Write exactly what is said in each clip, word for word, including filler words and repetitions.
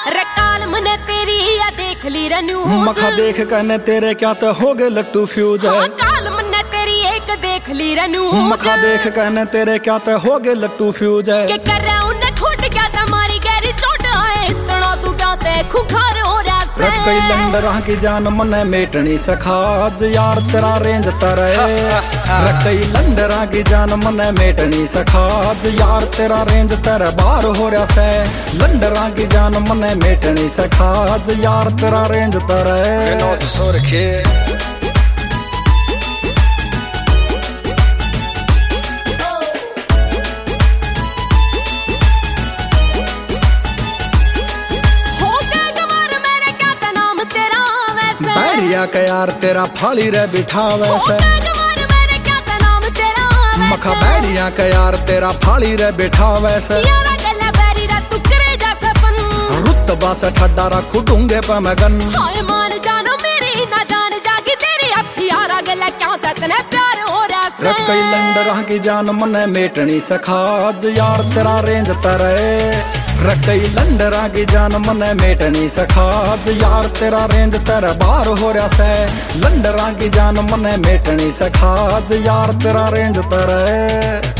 रकाल मने तेरी या देख ली रन्यूज मखा देख कने तेरे क्या तो हो गए लट्टू फ्यूज है। हाँ, काल मने तेरी एक देख ली रन्यूज मखा देख कने तेरे क्या तो हो गए लट्टू फ्यूज है। के कर रहा उन्हें खोट क्या तुम्हारी गहरी चोट आए इतना तू क्या ते खुखार हो रहा से रकई लंडरा की जान मने मेटनी सखाज यार तेरा रेंज तरे। रकई लंडरा की जान मने मेटनी सखाज यार तेरा रेंज तेरे बार हो रहा से। लंडरा की जान मने मेटनी सखाज यार तेरा रेंज तरे। विनोद सुरखी का यार तेरा फाली रे बिठा वैसे मखा बैरिया का यार तेरा फाली रे बिठा वैसे रुतबा से ठड्डा रखू डूंगे पे मैं गन रकई लंडरा की जान मने मेटनी सखाज यार तेरा रेंज तरे। रकई लंडरा की जान मने मेटनी सखाज यार तेरा रेंज तेरा बार हो रहा से। लंडरा की जान मने मेटनी सखाज यार तेरा रेंज तरे।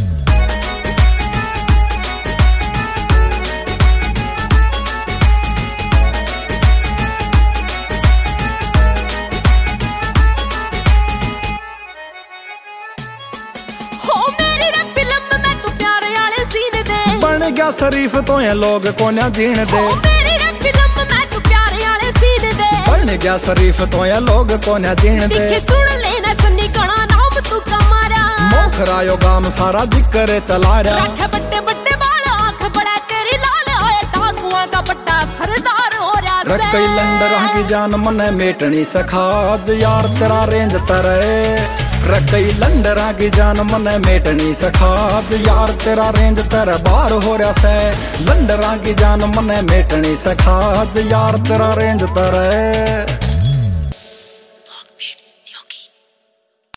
बन गया शरीफ तो ये लोग कोन्या जीण दे। बन गया शरीफ तो ये लोग कोन्या जीण दे। सुन लेना सन्नी कणा नाम तू कमारा मोखरायो गाम सारा जिक्र चला रहा। रख बट्टे बट्टे बाल आंख बड़ा तेरी लाल ओए टाकुआ का पट्टा सरदार हो रहा से। रकई लंडरा की जान मने मेटनी सखाज यार तेरा रेंज तरे। रकई लंडरा की जान मने मेटनी सखाज यार तेरा रेंज तेरा बार हो रहा से। लंडरा की जान मने मेटनी सखाज यार तेरा रेंज तरे।